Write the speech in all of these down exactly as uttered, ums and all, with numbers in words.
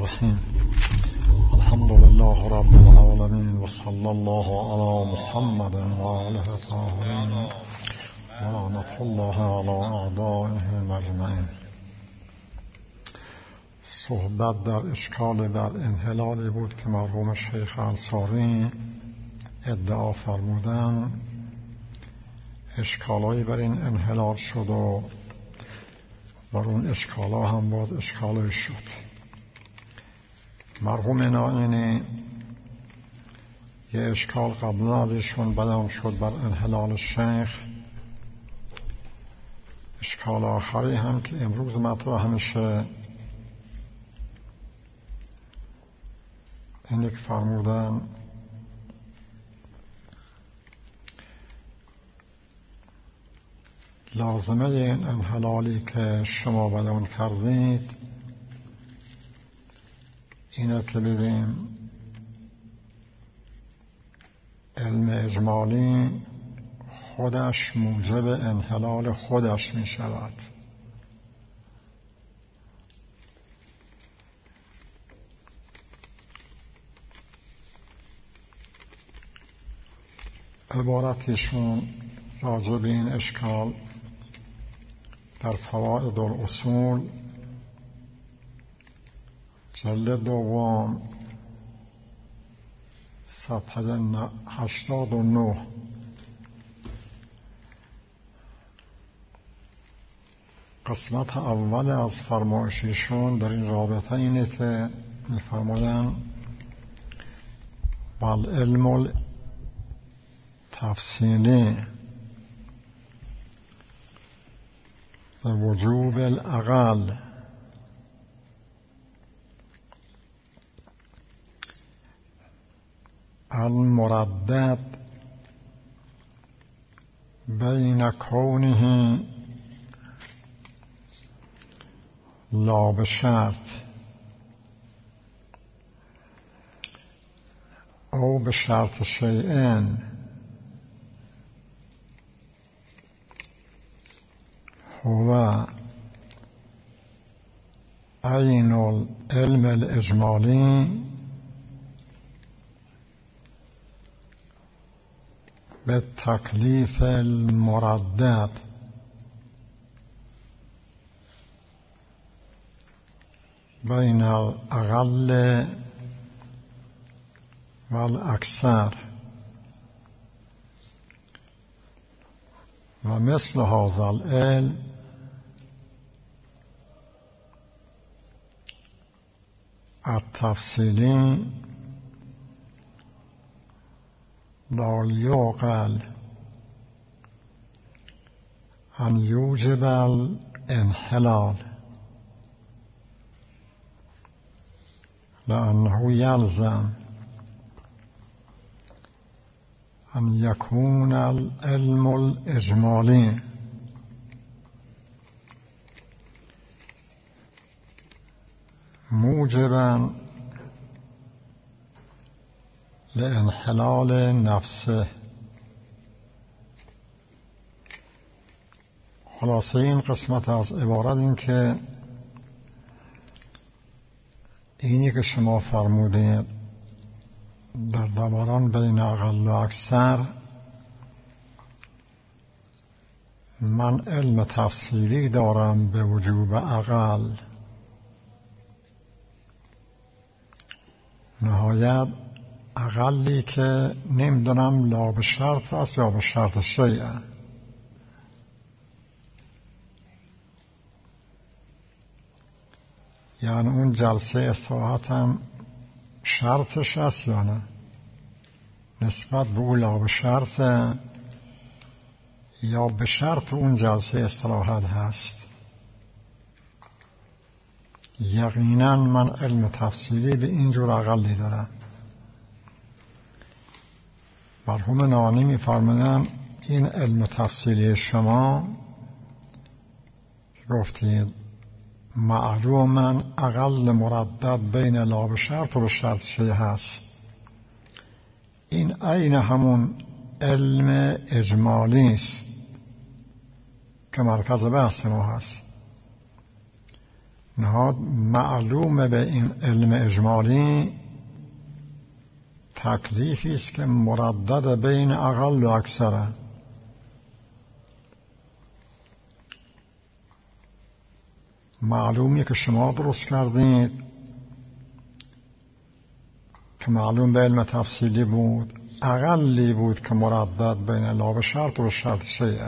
الرحیم. الحمد لله رب العالمین و صلی الله علی محمد و آله الطاهرین و لعنت الله علی اعدائهم اجمعین. صحبت در اشکال در انحلالی بود که مرحوم شیخ انصاری ادعا فرمودن اشکالایی بر این انحلال شد و بر اون اشکالا هم باز اشکالایی شد. مرحوم نائینی یه اشکال قبل از ایشون بیان شد بر انحلال شیخ. اشکال آخری هم که امروز مطرح میشه اینه که فرمودن لازمه این انحلالی که شما بیان کردید اینه که ببینیم علم اجمالی خودش موجب انحلال خودش می شود. عبارتشون راجع به این اشکال در فوائد الاصول جلد دوم صفحه هشتاد و نه قسمت اول از فرمایششون در این رابطه اینه که می‌فرمایند بل علم تفصیلی به وجوب الاقل المردد بین کونه لا بشرط او بشرط شیئین هو عین العلم الاجمالی بالتکلیف المردد بین الاقل والاکثر و مثل هذا العلم التفصیلی لا یعقل ان یوجب الانحلال لأنه یلزم ان یکون العلم الاجمالی موجبا لانحلال نفسه. خلاصه این قسمت از عبارت این که اینی که شما فرمودید در دوران بین اقل و اکثر من علم تفصیلی دارم به وجوب اقل، نهایت اقلی که نمیدونم لا به شرط است یا به شرط شیء. یعنی اون جلسه استراحت هم شرطش است یا نه، نسبت به اون لا به شرط یا به شرط اون جلسه استراحت هست. یقینا من علم تفصیلی به اینجور اقلی دارم. مرحوم نانی می‌فرمایند این علم تفصیلی شما گفتید معلوماً اقل مردد بین لا به شرط و به شرط شیء هست. این عین همون علم اجمالی است که مرکز بحث ما هست. نهاد معلومه به این علم اجمالی تکلیفی است که مردد بین اقل و اکثره. معلومی که شما درست کردید که معلوم به علم تفصیلی بود، اقلی بود که مردد بین لا به شرط و شرط شیعه.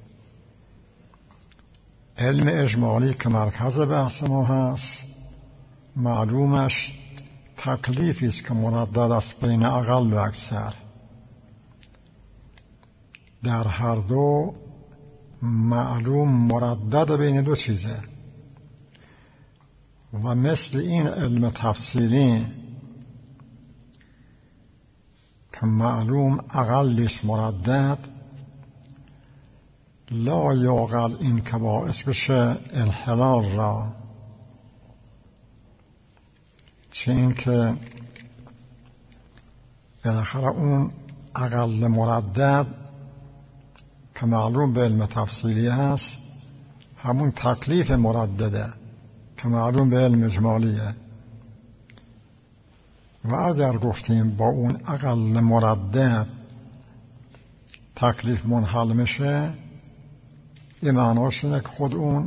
علم اجمالی که مرکز بحث ما هست معلومش تکلیفی است که مردد است بین اقل و اکثر. در هر دو معلوم مردد بین دو چیزه و مثل این علم تفصیلی که معلوم اقل است مردد، لا یعقل این که باعث بشه انحلال را، چه این که بالاخره اون اقل مردد که معلوم به علم تفصیلی هست همون تکلیف مردده که معلوم به علم اجمالیه. و اگر گفتیم با اون اقل مردد تکلیف منحل میشه، یه معناش اینه که خود اون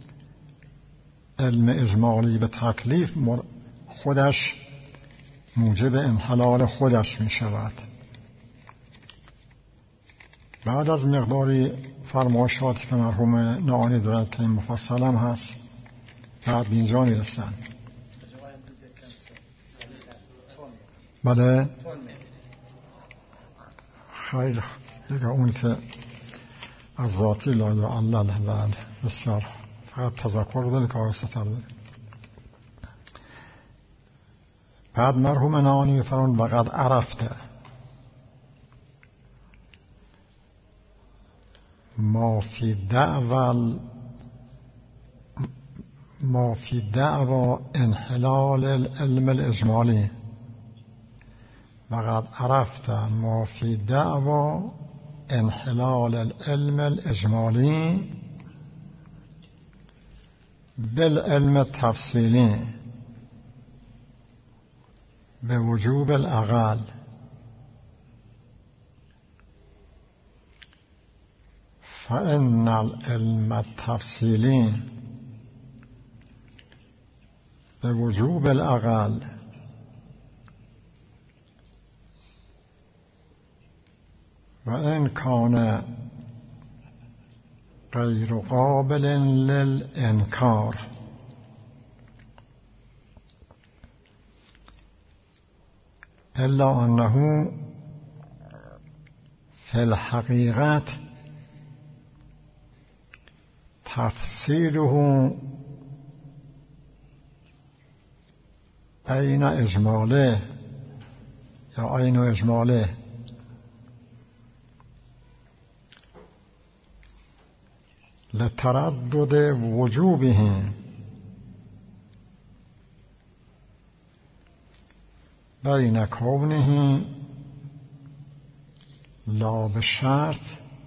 علم اجمالی به تکلیف خودش موجب انحلال خودش می شود. بعد از مقداری فرمایشاتی که مرحوم نعانی دارد که این مفصل هم هست، بعد اینجا می رسن. بله خیلی دیگه اون که از ذاتی لا یعلل. بله بسیار، فقط تذکر بده که آرسته تر بده. بعد مرحوم نعانی میفرماند وقد عرفته ما فی دعوى ما فی دعوى انحلال العلم الاجمالی. وقد عرفت ما فی دعوى انحلال العلم الاجمالی بالعلم التفصیلی به وجوب الاقل. فإن العلم التفصیلی به وجوب الاقل و ان کان غیر قابل للانکار الا انه فی الحقیقت تفسیره عین اجماله یا عین اجماله لتردد وجوبه بین کونه لا بشرط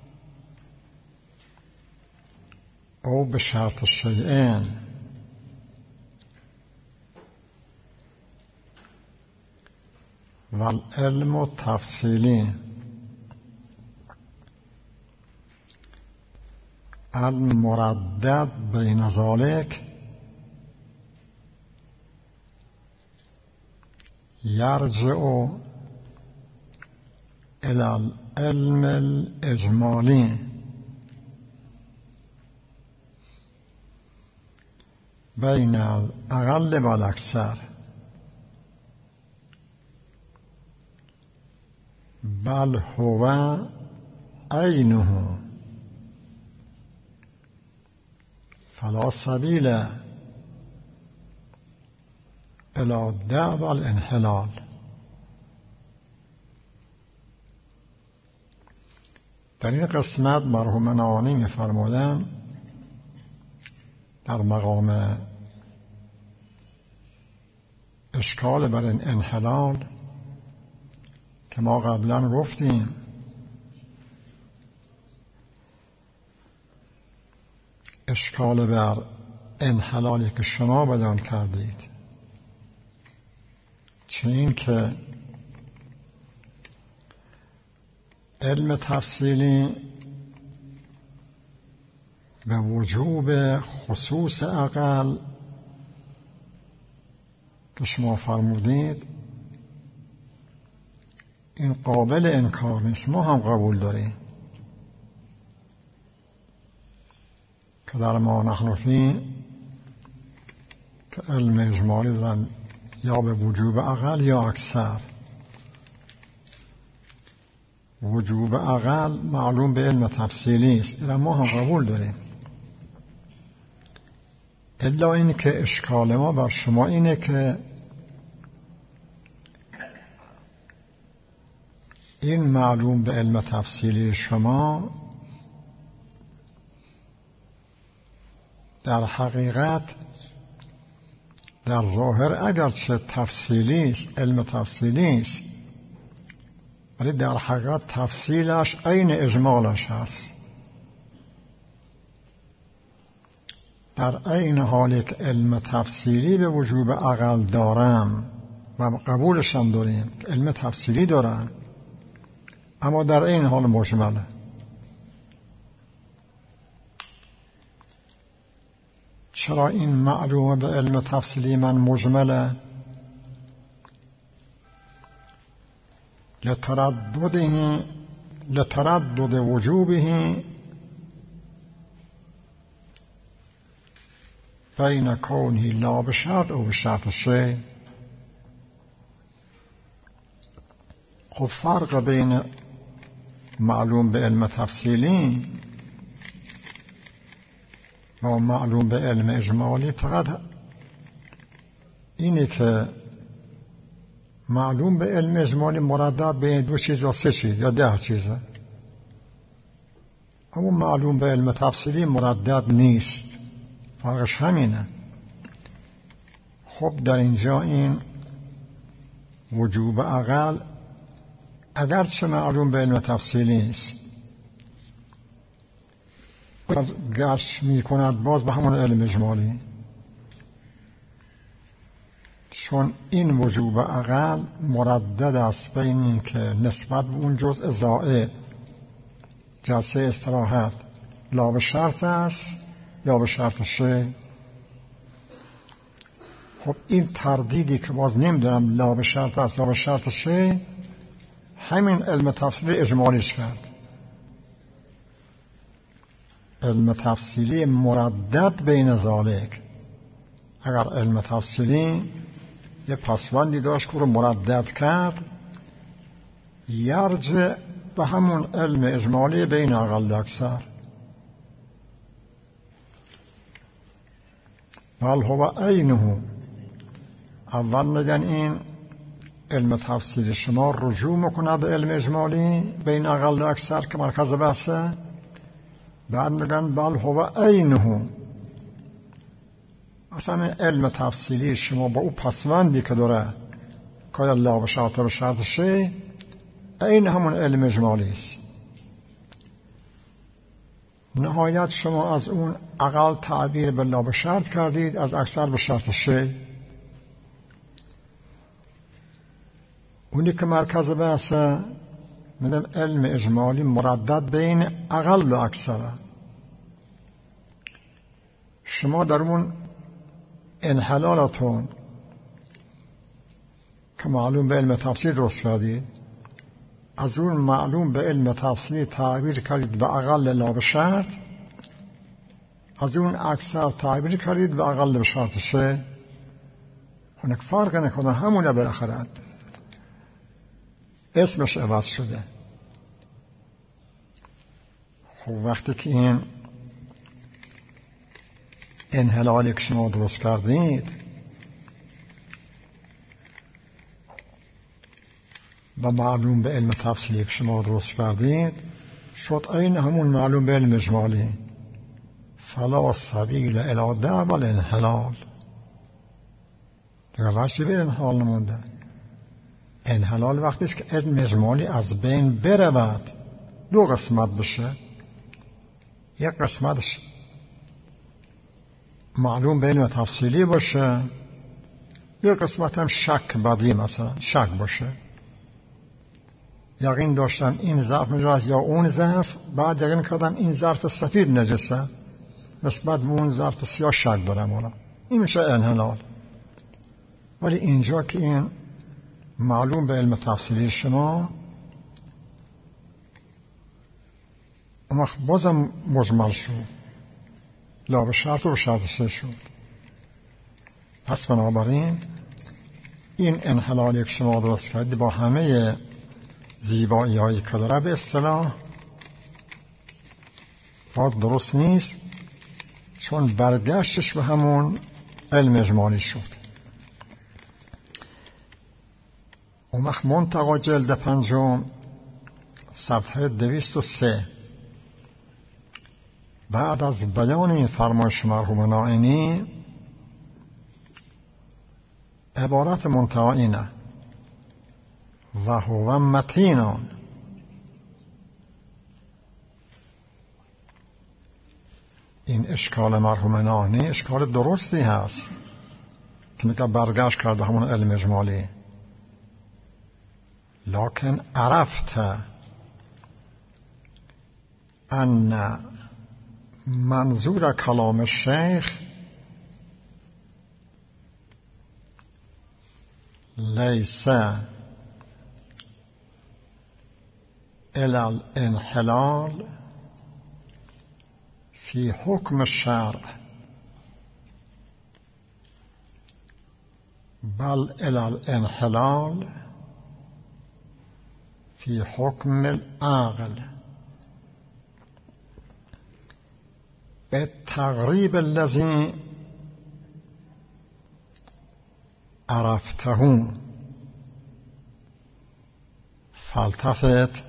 او بشرط الشیئین والعلم التفصیلی المردد بین ذلك یرجع الى العلم الاجمالی بین الاقل و الاکثر بل هو عینه فلا سبیل الی دعوى الانحلال. در این قسمت مرحوم نعانی می‌فرمودند در مقام اشکال بر این انحلال که ما قبلا گفتیم اشکال بر انحلالی که شما بیان کردید، چه این که علم تفصیلی به وجوب خصوص عقل که شما فرمودید این قابل انکار نیست، ما هم قبول داریم که در ما نحن فی که علم اجمالی دارن یا به وجوب عقل یا اکثر. وجوب عقل معلوم به علم تفصیلی است، اما ما هم قبول داریم. الا این که اشکال ما بر شما اینه که این معلوم به علم تفصیلی شما در حقیقت در ظاهر اگرچه تفصیلی است، علم تفصیلی است، ولی در حقیقت تفصیلش عین اجمالش هست. در عین حالی که علم تفصیلی به وجوب عقل دارم و قبولش هم داریم، علم تفصیلی دارم، اما در عین حال مجمله. چرا این معلومه به علم تفصیلی من مجمله؟ لتردده لتردد وجوبه بین کونه لا بشرط او بشرط شیء. خب فرق بین معلوم به علم تفصیلی و معلوم به علم اجمالی فقط اینه که معلوم به علم اجمالی مردد بین دو چیز یا سه چیز یا ده چیزه، اما معلوم به علم تفصیلی مردد نیست. فرقش همینه. خب در اینجا این وجوب عقل اگرچه معلوم به علم تفصیلی است، گرش می کند باز به همون علم اجمالی، چون این وجوب عقل مردد است بین این که نسبت به اون جزء زائد جلسه استراحت لا به شرط است یا به شرط شیء. خب این تردیدی که باز نمیدونم لا به شرط است یا به شرط شیء، همین علم تفصیلی اجمالیش کرد. علم تفصیلی مردد بین ذالک. اگر علم تفصیلی یه پسوندی داشت که رو مردد کرد، یرجع به همون علم اجمالی بین اقل اکثر. بل هو عینه. اول میگن این علم تفصیل شما رجوع میکنه به علم اجمالی بین اقل اکثر که مرکز بحثه، بعد میگن بل هو عینه. اصلا علم تفصیلی شما با او پسوندی که داره که لا به شرط به شرط شیء، این همون علم اجمالی است. نهایت شما از اون اقل تعبیر به لا به شرط کردید، از اکثر به شرط شیء. اونی که مرکز بحثه میگم علم اجمالی مردد بین اقل و اکثر. شما در اون انحلالتون که معلوم به علم تفصیل درست کردید، از اون معلوم به علم تفصیلی تعبیر کردید به اقل لا به شرط، از اون اکثر تعبیر کردید به اقل به شرط شیء. هنک فرق نکنه، همونه بالاخره اسمش عوض شده. خب وقتی که این انحلالی که شما درست کردید و معلوم به علم تفصیلی که شما درست کردید شد این همون معلوم به علم اجمالی. فلا سبیل الی دعوی الانحلال. دیگه ورشی به انحلال نمونده. انحلال وقتی است که علم اجمالی از بین برود، دو قسمت بشه. یک قسمتش معلوم به علم تفصیلی باشه، یه قسمت هم شک بدی، مثلا شک باشه، یقین داشتم این ظرف نجاست یا اون ظرف، بعد یقین کردم این ظرف سفید نجسه، نسبت به اون ظرف سیاه شک دارم، اونا این میشه انحلال. ولی اینجا که این معلوم به علم تفصیلی شما، اما بازم مجمل شد، لا به شرط و به شرط سه شد. پس بنابراین این انحلالی که شما درست کردی با همه زیبایی هایی که داره به اصطلاح باید درست نیست، چون برگشتش به همون علم اجمالی شد. اون وقت منتقا جلد پنجم صفحه دویست و سه، بعد از بیان این فرمایش مرحوم نائینی عبارت منتها اینه: و هو متینون. این اشکال مرحوم نائینی اشکال درستی هست که میگه برگشت کرده همون علم اجمالی، لکن عرفت ان منظور کلام الشیخ لیس الی الانحلال فی حکم الشرع بل الی الانحلال فی حکم العقل بالتقریب الذی عرفته فالتفت.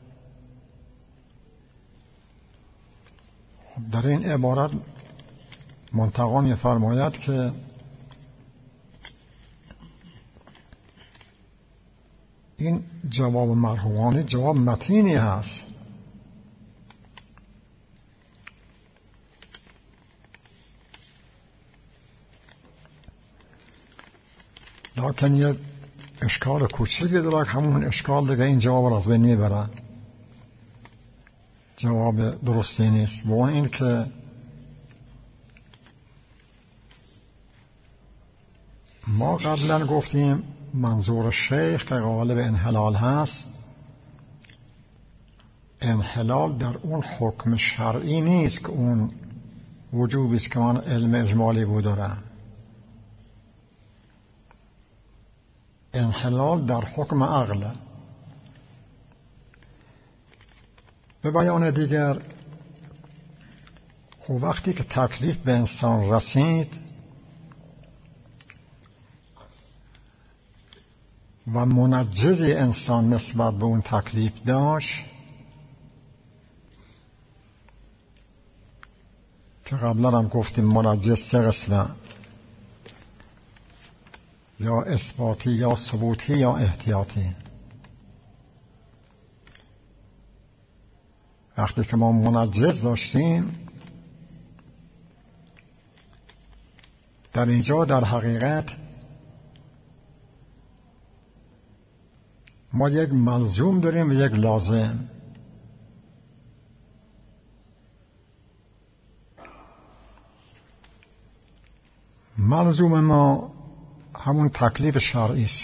در این عبارت منتقا می‌فرماید که این جواب مرحومانی جواب متینی هست، لکن یک اشکال کوچکی داره، همون اشکال دیگه این جواب را از بین میبره، جواب درستی نیست. و اون این که ما قبلا گفتیم منظور شیخ که غالب انحلال هست، انحلال در اون حکم شرعی نیست که اون وجوبی است که من علم اجمالی بود دارم، انحلال در حکم عقل. به بیان دیگر، خب وقتی که تکلیف به انسان رسید و منجزی انسان نسبت به اون تکلیف داشت که قبلا هم گفتیم منجز سه قسمه، یا اثباتی یا ثبوتی یا احتیاطی. وقتی که ما منجز داشتیم، در اینجا در حقیقت ما یک ملزوم داریم و یک لازم. ملزوم ما همون تکلیف شرعی است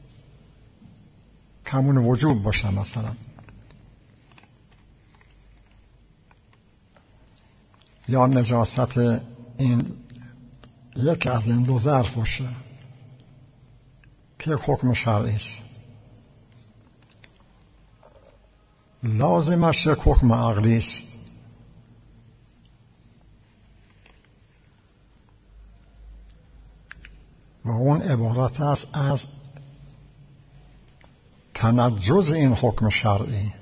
که همون وجوب باشه، مثلا یا نجاست این یک از این دو ظرف باشه که یک حکم شرعی است. لازمش یک حکم عقلی است. و اون عبارت است از تنجز این حکم شرعی.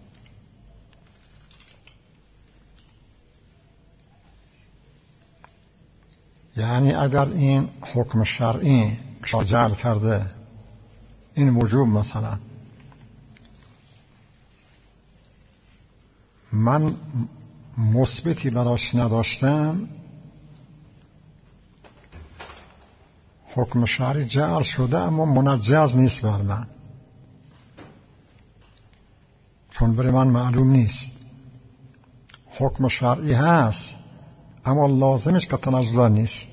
یعنی اگر این حکم شرعی جعل کرده این وجوب، مثلا من مثبتی براش نداشتم، حکم شرعی جعل شده اما منجز نیست بر من، چون برای من معلوم نیست. حکم شرعی هست اما لازمش که تنجز نیست.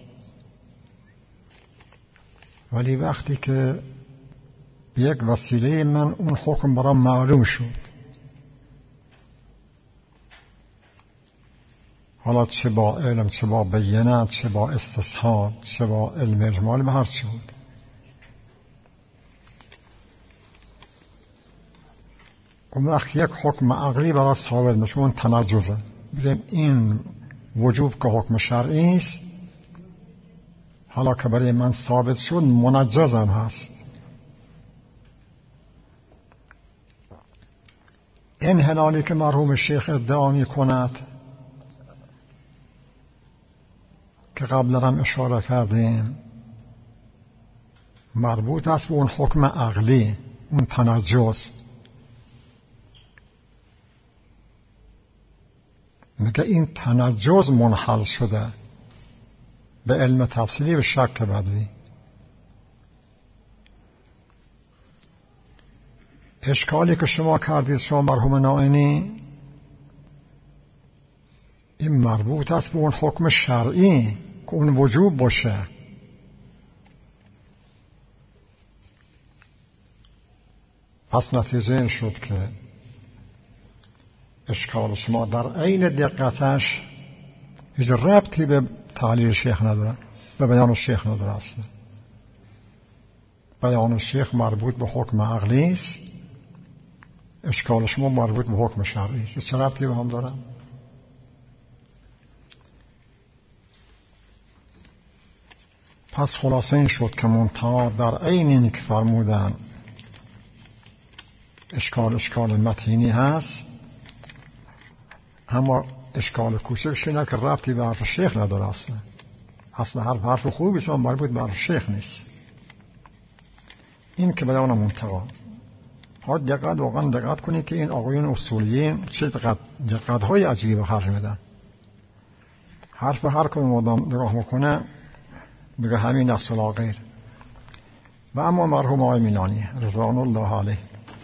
ولی وقتی که یک وسیله من اون حکم برام معلوم شد، حالا چه با علم، چه با بینه، چه با استشهاد، چه با علم اجمالی، به هر چی بود، اون وقت یک حکم عقلی برای ثابت میشه، اون تنجزه. بگیم این وجوب که حکم شرعی است، حالا که برای من ثابت شد منجز هم هست. این حلالی که مرحوم شیخ ادعا می کند که قبلا هم اشاره کردیم، مربوط است به اون حکم عقلی، اون تنجز. میگه این تنجز منحل شده به علم تفصیلی و شک بدوی. اشکالی که شما کردید شما مرحوم نائینی، این مربوط است به اون حکم شرعی که اون وجوب باشه. پس نتیجه این شد که اشکال شما در عین دقتش هیچ ربطی به تحلیل شیخ نداره، به بیان شیخ نداره اصلا. بیان شیخ مربوط به حکم عقلی است، اشکال شما مربوط به حکم شرعی است. چه ربطی به هم دارن؟ پس خلاصه این شد که منتها در عین اینی که فرمودن اشکال اشکال متینی هست، اما اشکال کوچکش اینه که ربطی به حرف شیخ نداره اصلا. اصلا حرف حرف خوبی است، مربوط به حرف شیخ نیست. این که بیان منتها. ها دقت واقعا دقت کنید که این آقایون اصولیین چه دقت دقت های عجیبی به خرج میدن. حرف به هر کدوم آدم نگاه میکنه بگه همین است ولا غیر. و اما مرحوم آقای مینانی رضوان الله علیه،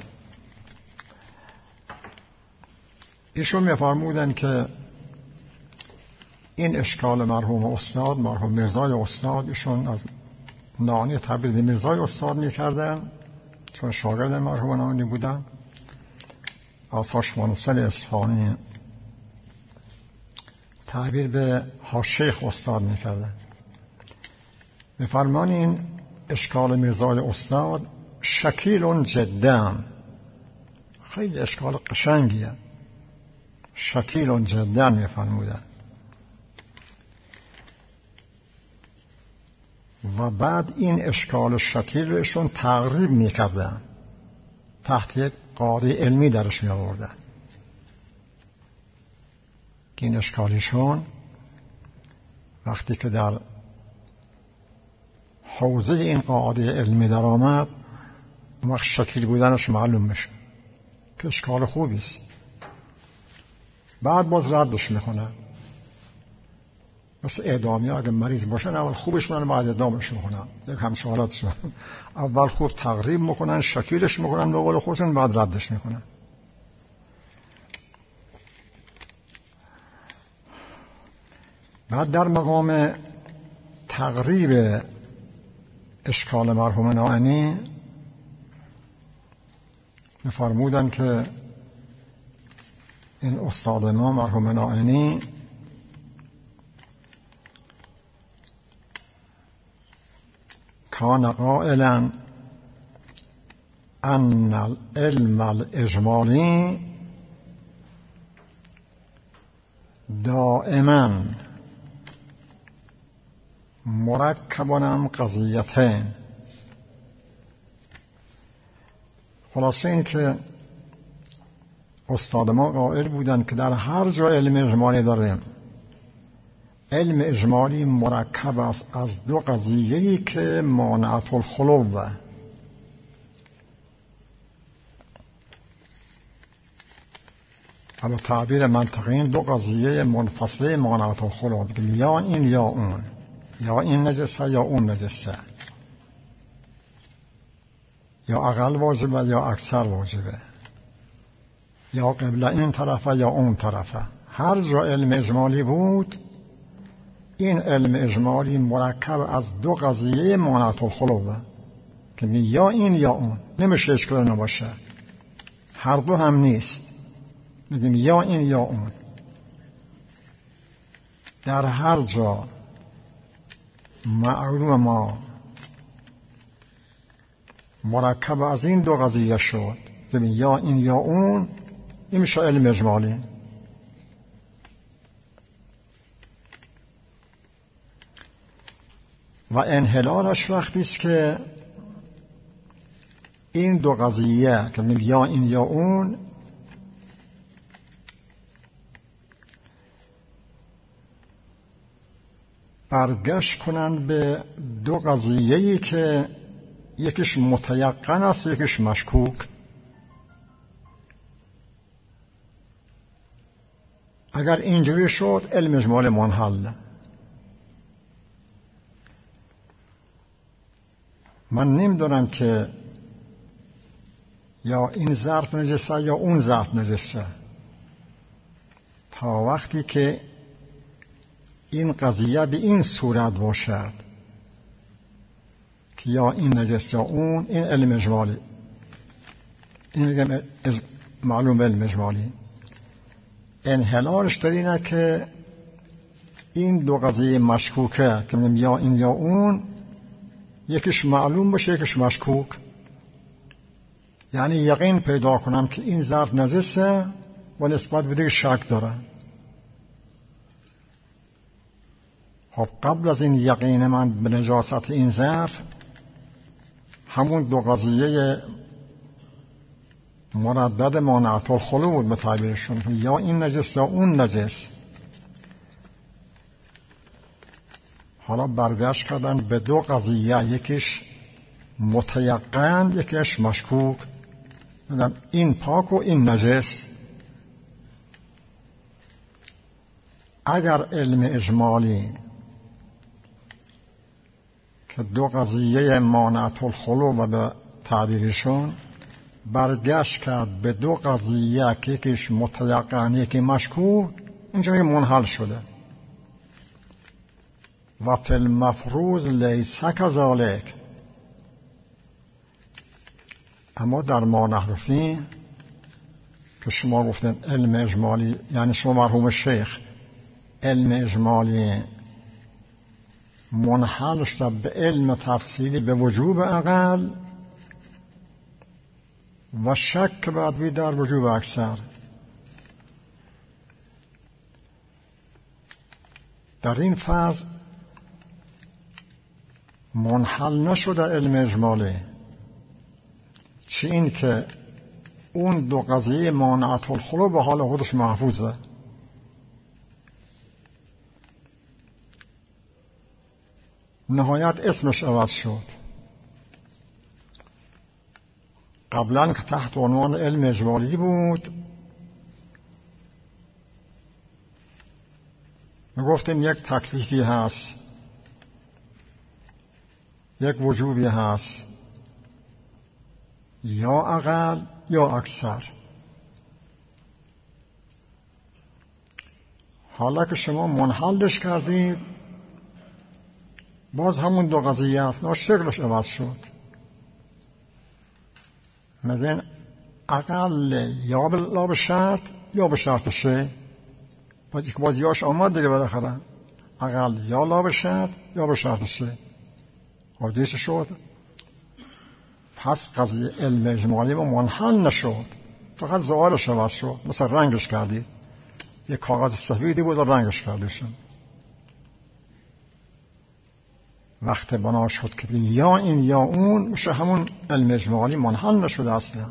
ایشون میفرمودن که این اشکال مرحوم استاد، مرحوم میرزای استاد، ایشون از نانی تعبیر به میرزای استاد میکردن چون شاگرد مرحوم نانی بودن، از هاشمانسل اصفهانی تعبیر به هاشیخ استاد میکردن. میفرمان این اشکال میرزای استاد شکیل جدا، خیلی اشکال قشنگیه، شکیل جدا میفرمودن. و بعد این اشکال شکیل روشون تقریب میکردن، تحت یک قاعده علمی درش میآوردن که این اشکالیشون وقتی که در حوزه این قاعده علمی در آمد، وقت شکیل بودنش معلوم میشه که اشکال خوبی است. بعد باز ردش میکنه، مثل اعدامی اگه مریض باشن اول خوبش میکنن بعد اعدامش میکنن، یک همچه حالاتش میکنن. اول خوب تقریب میکنن، شکیلش میکنن به قول خودشون، بعد ردش میکنن. بعد در مقام تقریب اشکال مرحوم نائینی میفرمودن که این استاد ما مرحوم نائینی کان قائلا ان العلم الاجمالی دائما مرکبان قضیتین. خلاصه این که استاد ما قائل بودن که در هر جا علم اجمالی داریم، علم اجمالی مرکب است از دو قضیه‌ای که مانعت الخلوه. اما تعبیر منطقی دو قضیه منفصله مانعت الخلوه، یا این یا اون، یا این نجسه یا اون نجسه. یا اقل واجبه یا اکثر واجبه، یا قبله این طرفه یا اون طرفه. هر جا علم اجمالی بود، این علم اجمالی مرکب از دو قضیه مانعت الخلوه که یا این یا اون، نمیشه اشکال نباشه، هر دو هم نیست، میگیم یا این یا اون. در هر جا معلوم ما مرکب از این دو قضیه شد که یا این یا اون، این میشه علم اجمالی. و انحلالش وقتی است که این دو قضیه که یا این یا اون برگشت کنند به دو قضیه‌ای که یکیش متیقن است و یکیش مشکوک. اگر اینجوری شد علم اجمال منحل. من نمیدونم که یا این ظرف نجسه یا اون ظرف نجسه، تا وقتی که این قضیه به این صورت باشد که یا این نجس یا اون، این علم اجمالی، این میگم معلوم علم اجمالی. انحلالش در اینه که این دو قضیه مشکوکه که میگم یا این یا اون، یکیش معلوم باشه یکیش مشکوک، یعنی یقین پیدا کنم که این ظرف نجسه و نسبت به دیگه شک داره. خب قبل از این یقین من به نجاست این ظرف، همون دو قضیه مردد مانعت الخلو بود به تعبیرشون، یا این نجس یا اون نجس. حالا برگشت کردن به دو قضیه، یکیش متیقن یکیش مشکوک، این پاک و این نجس. اگر علم اجمالی که دو قضیه مانعت الخلو و به تعبیرشون برگشت کرد به دو قضیه که یکیش متیقن یکی مشکوک، اینجا منحل شده. و فی المفروض لیس کذالک. اما در ما نحرفی که شما گفتن علم اجمالی، یعنی شما مرحوم شیخ، علم اجمالی منحل شده به علم تفصیلی به وجوب اقل و شک بعدوی در وجوب اکثر. در این فرض منحل نشده علم اجمالی، چه این که اون دو قضیه مانعت الخلو به حال خودش محفوظه. نهایت اسمش عوض شد. قبلا که تحت عنوان علم اجمالی بود، میگفتیم یک تکلیفی هست، یک وجوبی هست، یا اقل یا اکثر. حالا که شما منحلش کردید، باز همون دو قضیه هست، نه شکلش عوض شد. میگن اقل یا لا به شرط یا به شرط شه، باز یک بازیاش آمد دیگه بالاخره، اقل یا لا به شرط یا به شرط شه. حدیث شد. پس قضیه علم اجمالی ما منحل نشد، فقط ظاهرش عوض شد. مثلا رنگش کردید، یک کاغذ سفیدی بود و رنگش کردیشون. وقت بنا شد که یا این یا اون، میشه همون علم اجمالی منحل نشده اصلا.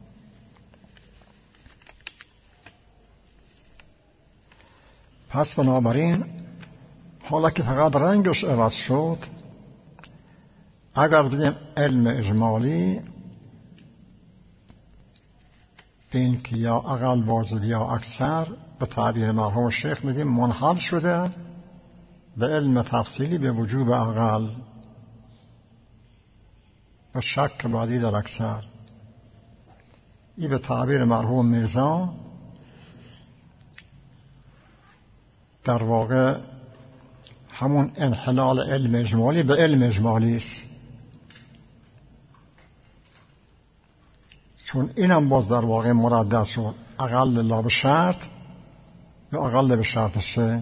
پس بنابراین حالا که فقط رنگش عوض شد، اگر بگیم علم اجمالی، این که یا اقل واجب یا اکثر، به تعبیر مرحوم شیخ میگیم منحل شده به علم تفصیلی به وجوب اقل. و شک بعدی در اکثر. این به تعبیر مرحوم میرزا در واقع همون انحلال علم اجمالی به علم اجمالی است، چون اینم باز در واقع مردد شد، اقل لا به شرط و اقل به شرط سه.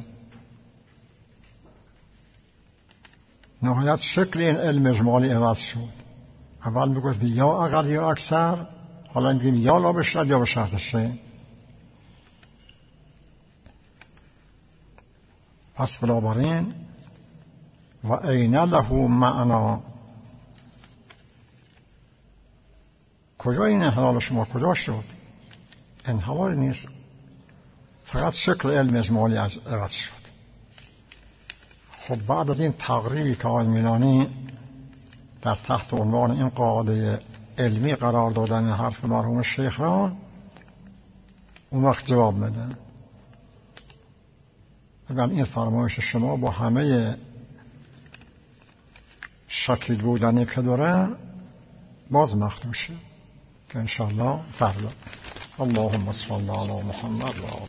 نهایت شکل این علم اجمالی عوض شد. اول میگوشت یا اقل یا اکثر، حالا میگیم یا لا به شرط یا به شرط سه. پس بنابراین و این له معنا، کجا این انحلال شما کجا شد؟ انحلال نیست، فقط شکل علم اجمالی عوض شد. خب بعد از این تقریبی که آقای میلانی در تحت عنوان این قاعده علمی قرار دادن حرف مرحوم شیخ را، اون وقت جواب میده. اگر این فرمایش شما با همه شکل بودنی که داره باز مختوم شه که انشاءالله فردا. اللهم صل علی محمد و